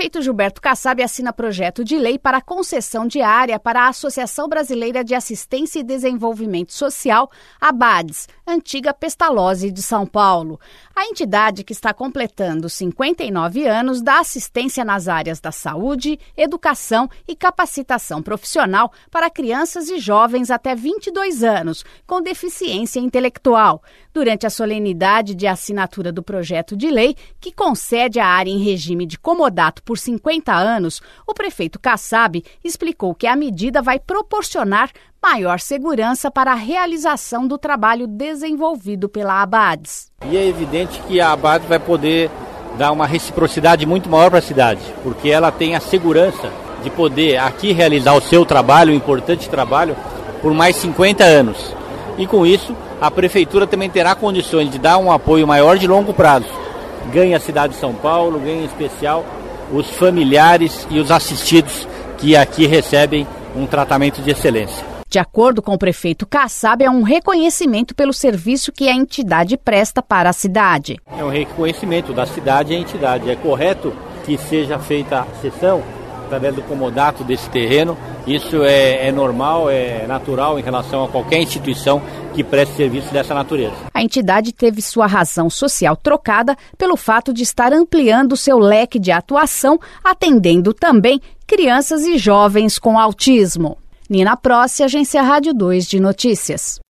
prefeito Gilberto Kassab assina projeto de lei para a concessão de área para a Associação Brasileira de Assistência e Desenvolvimento Social, ABADES, antiga Pestalozzi de São Paulo. A entidade, que está completando 59 anos, dá assistência nas áreas da saúde, educação e capacitação profissional para crianças e jovens até 22 anos, com deficiência intelectual. Durante a solenidade de assinatura do projeto de lei, que concede a área em regime de comodato por 50 anos, o prefeito Kassab explicou que a medida vai proporcionar maior segurança para a realização do trabalho desenvolvido pela ABADES. E é evidente que a ABADES vai poder dar uma reciprocidade muito maior para a cidade, porque ela tem a segurança de poder aqui realizar o seu trabalho, o importante trabalho, por mais 50 anos. E com isso, a prefeitura também terá condições de dar um apoio maior de longo prazo. Ganha a cidade de São Paulo, ganha em especial os familiares e os assistidos que aqui recebem um tratamento de excelência. De acordo com o prefeito Kassab, é um reconhecimento pelo serviço que a entidade presta para a cidade. É um reconhecimento da cidade e a entidade. É correto que seja feita a cessão através do comodato desse terreno. Isso é normal, é natural em relação a qualquer instituição que preste serviço dessa natureza. A entidade teve sua razão social trocada pelo fato de estar ampliando seu leque de atuação, atendendo também crianças e jovens com autismo. Nina Prossi, Agência Rádio 2 de Notícias.